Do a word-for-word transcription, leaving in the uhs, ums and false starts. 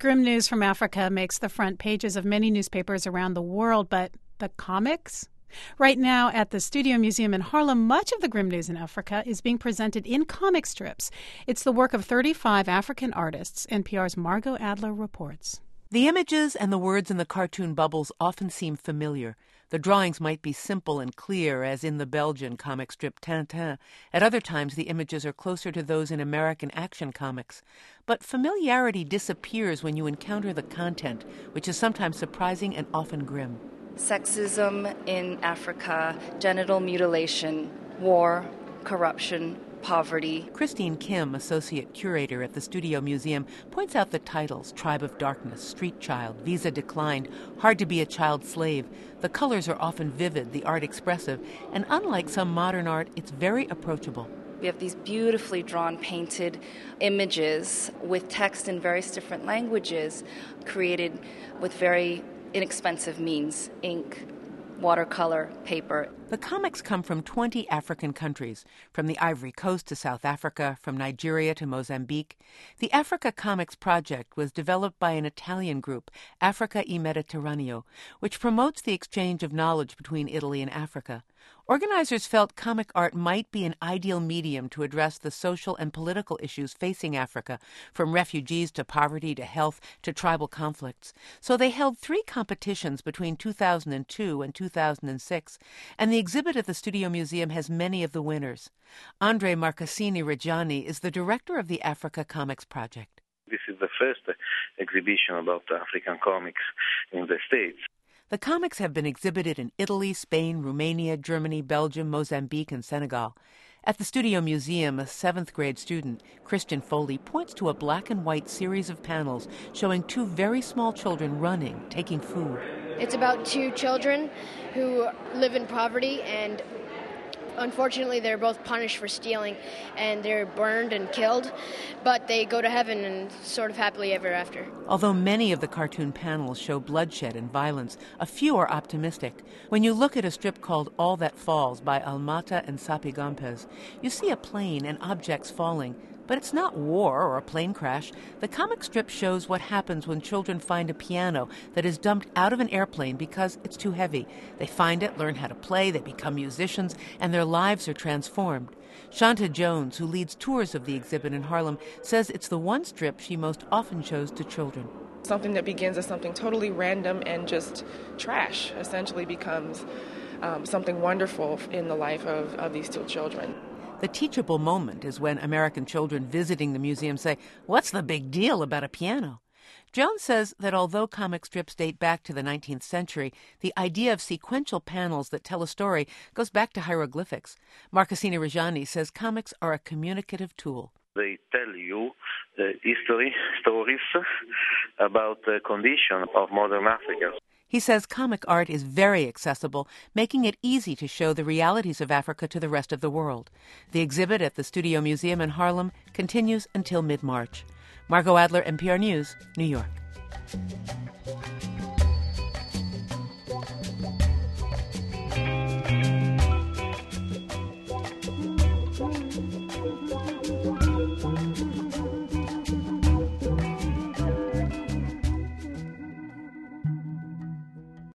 grim news from Africa makes the front pages of many newspapers around the world, but the comics? Right now at the Studio Museum in Harlem, much of the grim news in Africa is being presented in comic strips. It's the work of thirty-five African artists. N P R's Margot Adler reports. The images and the words in the cartoon bubbles often seem familiar. The drawings might be simple and clear, as in the Belgian comic strip Tintin. At other times, the images are closer to those in American action comics. But familiarity disappears when you encounter the content, which is sometimes surprising and often grim. Sexism in Africa, genital mutilation, war, corruption, poverty. Christine Kim, associate curator at the Studio Museum, points out the titles: Tribe of Darkness, Street Child, Visa Declined, Hard to be a Child Slave. The colors are often vivid, the art expressive, and unlike some modern art, it's very approachable. We have these beautifully drawn, painted images with text in various different languages, created with very inexpensive means: ink, watercolor, paper. The comics come from twenty African countries, from the Ivory Coast to South Africa, from Nigeria to Mozambique. The Africa Comics Project was developed by an Italian group, Africa e Mediterraneo, which promotes the exchange of knowledge between Italy and Africa. Organizers felt comic art might be an ideal medium to address the social and political issues facing Africa, from refugees to poverty to health to tribal conflicts. So they held three competitions between two thousand two and two thousand six, and the exhibit at the Studio Museum has many of the winners. Andre Marcassini-Reggiani is the director of the Africa Comics Project. This is the first exhibition about African comics in the States. The comics have been exhibited in Italy, Spain, Romania, Germany, Belgium, Mozambique, and Senegal. At the Studio Museum, a seventh grade student, Christian Foley, points to a black and white series of panels showing two very small children running, taking food. It's about two children who live in poverty, and unfortunately they're both punished for stealing, and they're burned and killed, but they go to heaven and sort of happily ever after. Although many of the cartoon panels show bloodshed and violence, a few are optimistic. When you look at a strip called All That Falls by Almata and Sapi Gompez, you see a plane and objects falling. But it's not war or a plane crash. The comic strip shows what happens when children find a piano that is dumped out of an airplane because it's too heavy. They find it, learn how to play, they become musicians, and their lives are transformed. Shanta Jones, who leads tours of the exhibit in Harlem, says it's the one strip she most often shows to children. Something that begins as something totally random and just trash essentially becomes um, something wonderful in the life of, of these two children. The teachable moment is when American children visiting the museum say, "What's the big deal about a piano?" Jones says that although comic strips date back to the nineteenth century, the idea of sequential panels that tell a story goes back to hieroglyphics. Marcassini-Reggiani says comics are a communicative tool. They tell you uh, history, stories about the condition of modern Africa. He says comic art is very accessible, making it easy to show the realities of Africa to the rest of the world. The exhibit at the Studio Museum in Harlem continues until mid-March. Margot Adler, N P R News, New York.